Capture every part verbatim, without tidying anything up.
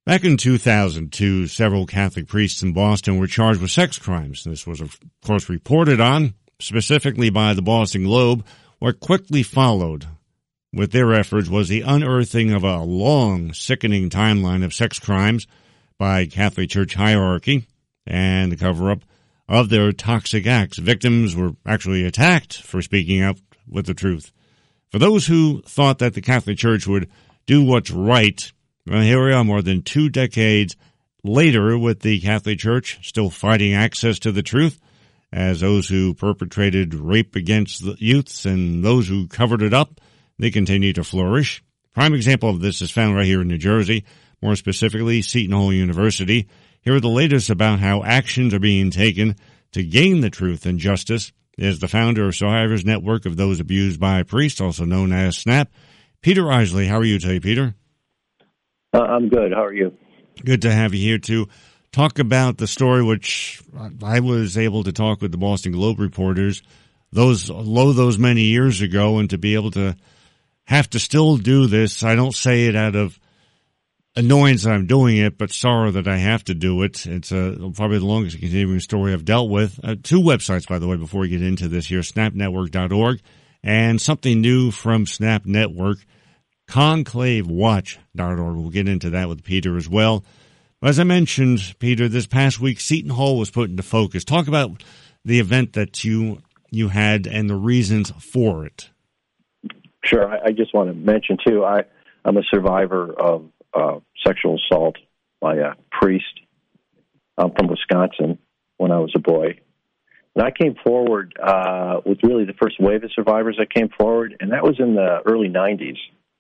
Back in two thousand two, several Catholic priests in Boston were charged with sex crimes. This was, of course, reported on, specifically by the Boston Globe. What quickly followed with their efforts was the unearthing of a long, sickening timeline of sex crimes by Catholic Church hierarchy and the cover-up of their toxic acts. Victims were actually attacked for speaking out with the truth. For those who thought that the Catholic Church would do what's right, well, here we are more than two decades later with the Catholic Church still fighting access to the truth, as those who perpetrated rape against the youths and those who covered it up, they continue to flourish. Prime example of this is found right here in New Jersey, more specifically Seton Hall University. Here are the latest about how actions are being taken to gain the truth and justice. Is the founder of Survivors Network of Those Abused by Priests, also known as SNAP, Peter Isley. How are you today, Peter? Uh, I'm good. How are you? Good to have you here to talk about the story, which I was able to talk with the Boston Globe reporters those low those many years ago, and to be able to have to still do this. I don't say it out of annoyance that I'm doing it, but sorrow that I have to do it. It's uh, probably the longest continuing story I've dealt with. Uh, two websites, by the way, before we get into this here, snap network dot org and something new from Snap Network, conclave watch dot org. We'll get into that with Peter as well. But as I mentioned, Peter, this past week, Seton Hall was put into focus. Talk about the event that you you had and the reasons for it. Sure. I, I just want to mention, too, I, I'm a survivor of uh, sexual assault by a priest. I'm from Wisconsin when I was a boy. And I came forward uh, with really the first wave of survivors that came forward, and that was in the early nineties.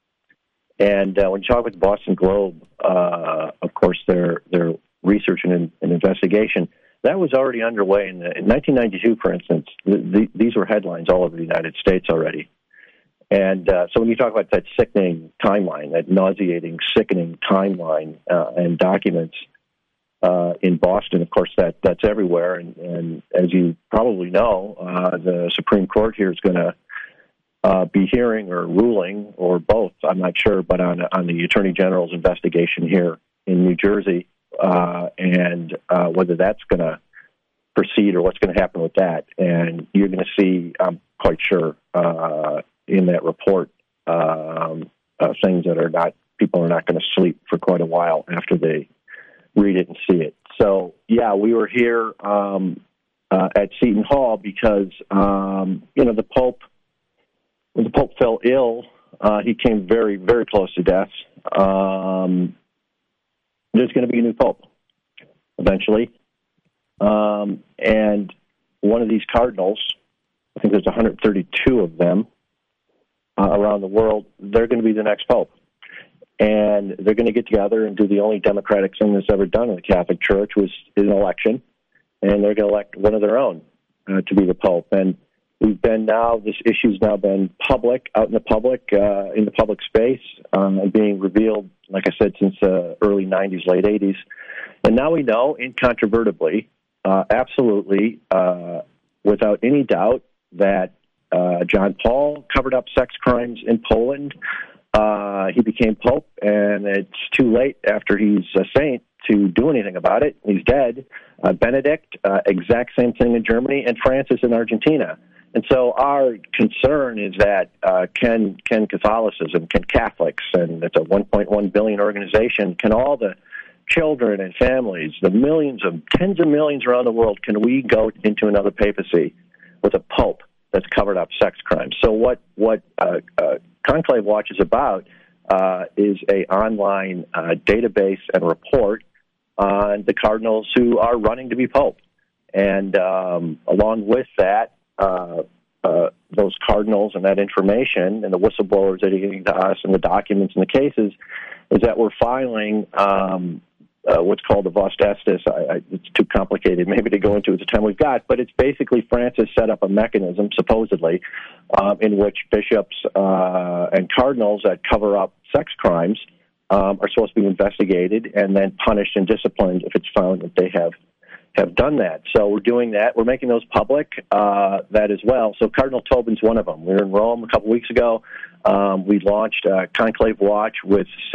And uh, when you talk with the Boston Globe, uh, of course, their their research and, and investigation, that was already underway. In, the, in nineteen ninety-two, for instance, the, the, these were headlines all over the United States already. And uh, so when you talk about that sickening timeline, that nauseating, sickening timeline uh, and documents uh, in Boston, of course, that that's everywhere. And, and as you probably know, uh, the Supreme Court here is going to Uh, be hearing or ruling, or both, I'm not sure, but on on the Attorney General's investigation here in New Jersey, uh, and uh, whether that's going to proceed or what's going to happen with that. And you're going to see, I'm quite sure, uh, in that report, um, uh, things that are not, people are not going to sleep for quite a while after they read it and see it. So, yeah, we were here um, uh, at Seton Hall because, um, you know, the Pope, when the Pope fell ill, uh, he came very, very close to death. Um, there's going to be a new Pope eventually. Um, and one of these cardinals, I think there's one hundred thirty-two of them uh, around the world, they're going to be the next Pope. And they're going to get together and do the only democratic thing that's ever done in the Catholic Church, was an election. And they're going to elect one of their own uh, to be the Pope. And we've been now, this issue's now been public, out in the public, uh, in the public space, um, and being revealed, like I said, since the uh, early nineties, late eighties. And now we know, incontrovertibly, uh, absolutely, uh, without any doubt, that uh, John Paul covered up sex crimes in Poland. Uh, he became Pope, and it's too late after he's a saint to do anything about it. He's dead. Uh, Benedict, uh, exact same thing in Germany, and Francis in Argentina. And so our concern is that uh, can can Catholicism, can Catholics, and it's a one point one billion organization, can all the children and families, the millions of, tens of millions around the world, can we go into another papacy with a pope that's covered up sex crimes? So what what uh, uh, Conclave Watch is about uh, is a online uh, database and report on the cardinals who are running to be pope. And um, along with that, Uh, uh, those cardinals and that information and the whistleblowers that are getting to us and the documents and the cases, is that we're filing um, uh, what's called the Vos Estis. I, I, it's too complicated maybe to go into at the time we've got, but it's basically Francis set up a mechanism, supposedly, um, in which bishops uh, and cardinals that cover up sex crimes um, are supposed to be investigated and then punished and disciplined if it's found that they have have done that. So we're doing that. We're making those public, uh, that as well. So Cardinal Tobin's one of them. We were in Rome a couple weeks ago. Um, we launched uh, Conclave Watch with six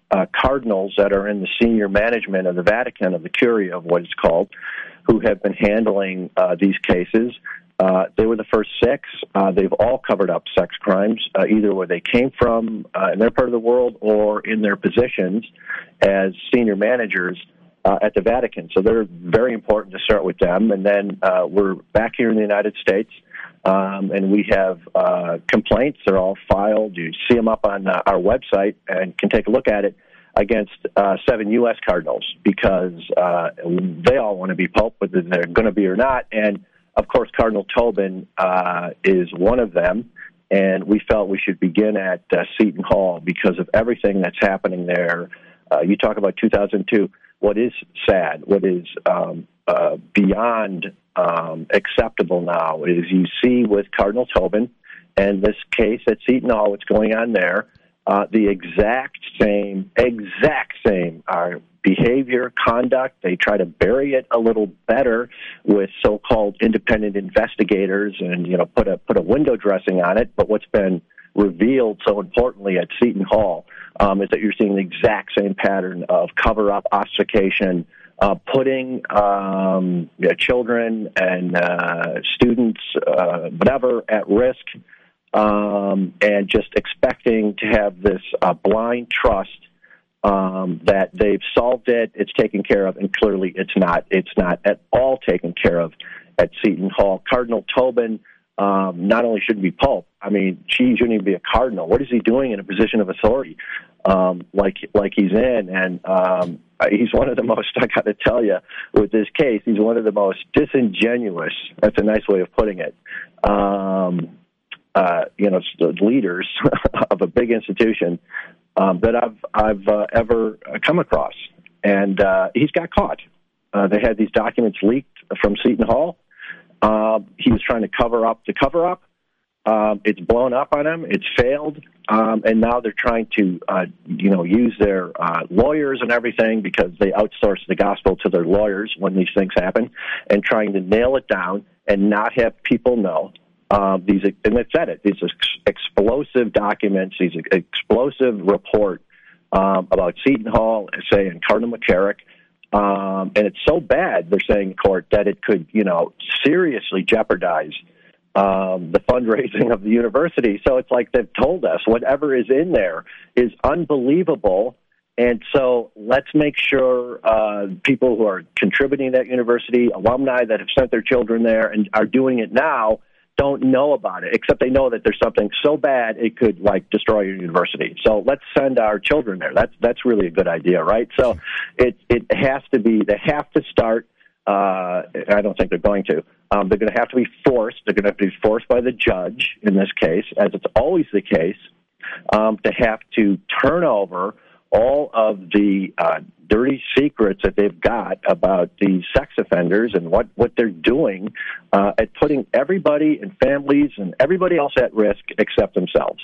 uh, cardinals that are in the senior management of the Vatican, of the Curia, of what it's called, who have been handling uh, these cases. Uh, they were the first six. Uh, they've all covered up sex crimes, uh, either where they came from uh, in their part of the world or in their positions as senior managers uh, at the Vatican. So they're very important to start with them. And then uh, we're back here in the United States, um, and we have uh, complaints. They're all filed. You see them up on uh, our website and can take a look at it, against uh, seven U S cardinals, because uh, they all want to be pope, whether they're going to be or not. And of course, Cardinal Tobin uh, is one of them, and we felt we should begin at uh, Seton Hall because of everything that's happening there. Uh, you talk about two thousand two. What is sad, what is um, uh, beyond um, acceptable now is you see with Cardinal Tobin and this case at Seton Hall, what's going on there, uh, the exact same, exact same uh, behavior, conduct. They try to bury it a little better with so-called independent investigators and, you know, put a put a window dressing on it. But what's been revealed so importantly at Seton Hall um, is that you're seeing the exact same pattern of cover-up, ossification, uh, putting um, you know, children and uh, students, uh, whatever, at risk, um, and just expecting to have this uh, blind trust Um, that they've solved it, it's taken care of, and clearly it's not. It's not at all taken care of at Seton Hall. Cardinal Tobin um, not only shouldn't be pope, I mean, she shouldn't even be a cardinal. What is he doing in a position of authority um, like like he's in? And um, he's one of the most, I got to tell you, with this case, he's one of the most disingenuous, that's a nice way of putting it, um, uh, you know, leaders of a big institution Um, that I've I've uh, ever come across, and uh, he's got caught. Uh, they had these documents leaked from Seton Hall. Uh, he was trying to cover up the cover up. Um, it's blown up on him. It's failed, um, and now they're trying to uh, you know use their uh, lawyers and everything, because they outsource the gospel to their lawyers when these things happen, and trying to nail it down and not have people know. Uh, these, and they've said it, these ex- explosive documents, these ex- explosive report um, about Seton Hall, say, and Cardinal McCarrick, um, and it's so bad, they're saying in court, that it could, you know, seriously jeopardize um, the fundraising of the university. So it's like they've told us whatever is in there is unbelievable, and so let's make sure uh, people who are contributing to that university, alumni that have sent their children there and are doing it now, don't know about it, except they know that there's something so bad it could, like, destroy your university. So let's send our children there. That's that's really a good idea, right? So it it has to be, they have to start, uh, I don't think they're going to, um, they're going to have to be forced, they're going to have to be forced by the judge in this case, as it's always the case, um, to have to turn over all of the uh, dirty secrets that they've got about these sex offenders and what, what they're doing uh, at putting everybody and families and everybody else at risk except themselves.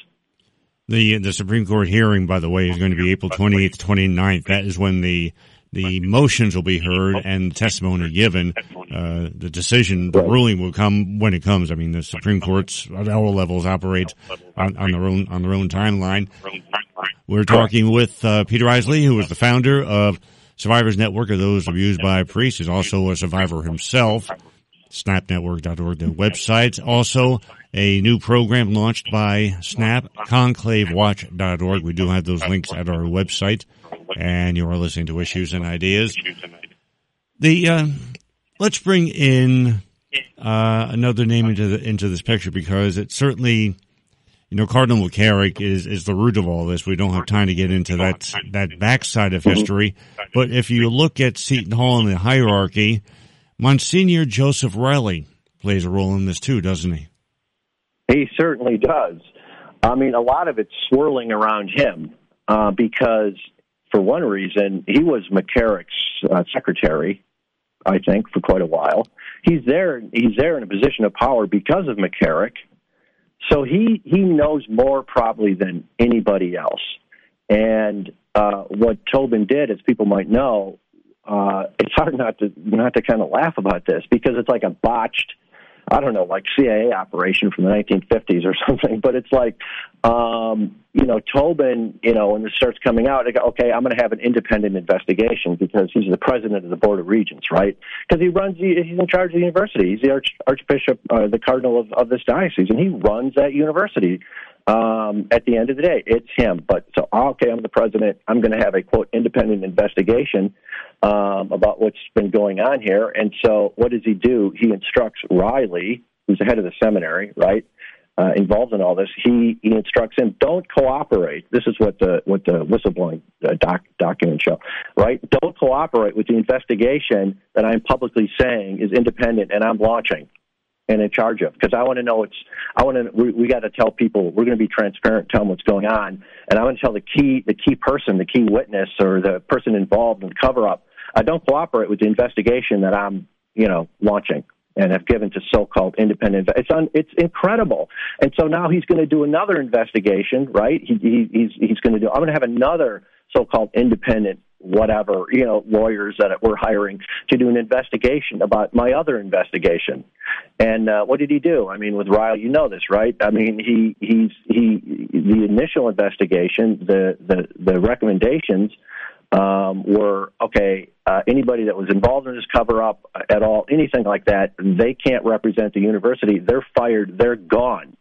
The the Supreme Court hearing, by the way, is going to be April twenty-eighth, twenty-ninth. That is when the the motions will be heard and testimony given. Uh, the decision, the ruling will come when it comes. I mean, the Supreme Courts at all levels operate on, on their own on their own timeline. We're talking with uh, Peter Isley, who is the founder of Survivors Network of Those Abused by Priests. He's also a survivor himself. snap network dot org, the website. Also, a new program launched by SNAP, conclave watch dot org. We do have those links at our website, and you are listening to Issues and Ideas. The uh, let's bring in uh, another name into the, into this picture, because it certainly, you know, Cardinal McCarrick is is the root of all this. We don't have time to get into that that backside of history, but if you look at Seton Hall in the hierarchy, Monsignor Joseph Riley plays a role in this too, doesn't he? He certainly does. I mean, a lot of it's swirling around him uh, because, for one reason, he was McCarrick's uh, secretary, I think, for quite a while. He's there. He's there in a position of power because of McCarrick, so he he knows more probably than anybody else. And uh, what Tobin did, as people might know, uh, it's hard not to not to kind of laugh about this, because it's like a botched I don't know, like C I A operation from the nineteen fifties or something. But it's like, um, you know, Tobin, you know, when this starts coming out, they go, okay, I'm going to have an independent investigation because he's the president of the Board of Regents, right? Because he runs, the, he's in charge of the university. He's the arch, Archbishop, uh, the cardinal of, of this diocese, and he runs that university. Um, at the end of the day, it's him. But so, okay, I'm the president. I'm going to have a, quote, independent investigation um, about what's been going on here. And so what does he do? He instructs Riley, who's the head of the seminary, right, uh, involved in all this. He he instructs him, don't cooperate. This is what the what the whistleblowing uh, doc, documents show, right? Don't cooperate with the investigation that I'm publicly saying is independent and I'm launching and in charge of, because I want to know it's, I want to, we, we got to tell people, we're going to be transparent, tell them what's going on, and I want to tell the key, the key person, the key witness, or the person involved in the cover-up, I don't cooperate with the investigation that I'm, you know, launching and have given to so-called independent, it's un, it's incredible. And so now he's going to do another investigation, right? He, he, he's, he's going to do, I'm going to have another so-called independent whatever, you know, lawyers that we're hiring to do an investigation about my other investigation. And uh, what did he do? I mean, with Riley, you know this, right? I mean, he he's he the initial investigation, the the, the recommendations um, were okay. Uh, anybody that was involved in this cover-up at all, anything like that, they can't represent the university. They're fired. They're gone.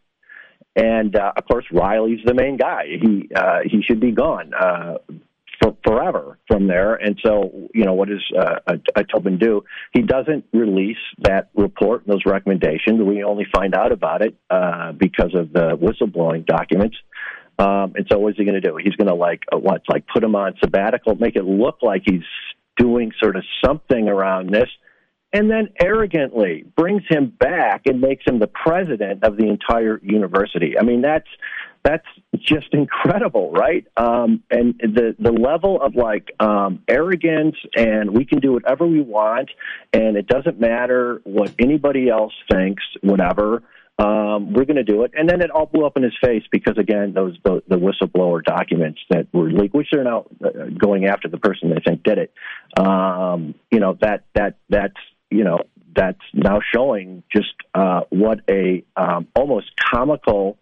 And uh, of course, Riley's the main guy. He uh, he should be gone. Uh, For forever from there. And so, you know, what does uh, Tobin do? He doesn't release that report, those recommendations. We only find out about it uh, because of the whistleblowing documents. Um, and so what is he going to do? He's going to, like, uh, what, like put him on sabbatical, make it look like he's doing sort of something around this, and then arrogantly brings him back and makes him the president of the entire university. I mean, that's That's just incredible, right? Um, and the the level of like um, arrogance, and we can do whatever we want, and it doesn't matter what anybody else thinks, whatever. Um, we're going to do it, and then it all blew up in his face because, again, those the, the whistleblower documents that were leaked, which they're now going after the person they think did it. Um, you know that that that's you know that's now showing just uh, what a um, almost comical.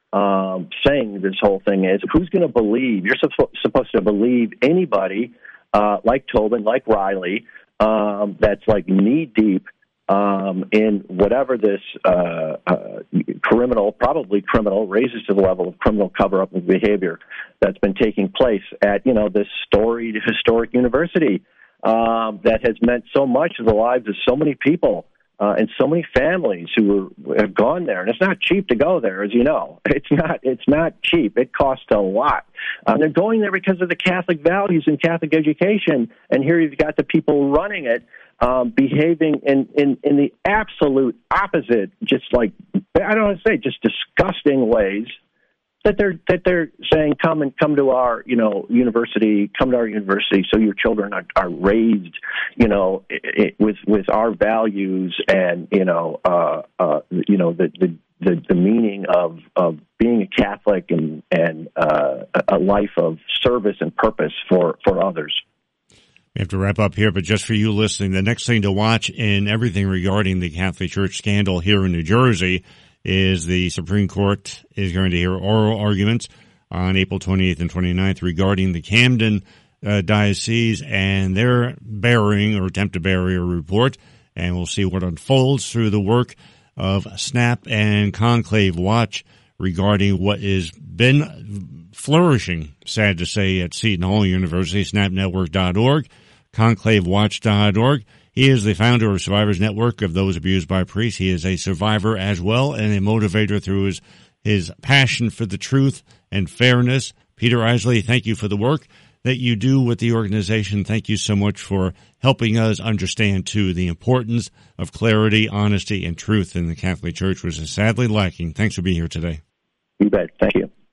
Um, saying this whole thing is, who's going to believe? You're suppo- supposed to believe anybody uh, like Tobin, like Riley, um, that's like knee deep um, in whatever this uh, uh, criminal, probably criminal, raises to the level of criminal cover-up of behavior that's been taking place at, you know, this storied historic university um, that has meant so much to the lives of so many people. Uh, and so many families who were, have gone there, and it's not cheap to go there, as you know. It's not. It's not cheap. It costs a lot. Uh, they're going there because of the Catholic values and Catholic education, and here you've got the people running it um, behaving in, in, in the absolute opposite, just like I don't want to say, just disgusting ways. That they're that they're saying, come and come to our you know university, come to our university, so your children are, are raised, you know, it, with with our values and you know uh, uh, you know the, the the the meaning of of being a Catholic and and uh, a life of service and purpose for for others. We have to wrap up here, but just for you listening, the next thing to watch in everything regarding the Catholic Church scandal here in New Jersey is the Supreme Court is going to hear oral arguments on April twenty-eighth and twenty-ninth regarding the Camden uh, Diocese and their bearing or attempt to bury a report. And we'll see what unfolds through the work of SNAP and Conclave Watch regarding what has been flourishing, sad to say, at Seton Hall University, snap network dot org, conclave watch dot org. He is the founder of Survivors Network of Those Abused by Priests. He is a survivor as well and a motivator through his, his passion for the truth and fairness. Peter Isley, thank you for the work that you do with the organization. Thank you so much for helping us understand, too, the importance of clarity, honesty, and truth in the Catholic Church, which is sadly lacking. Thanks for being here today. You bet. Thank you.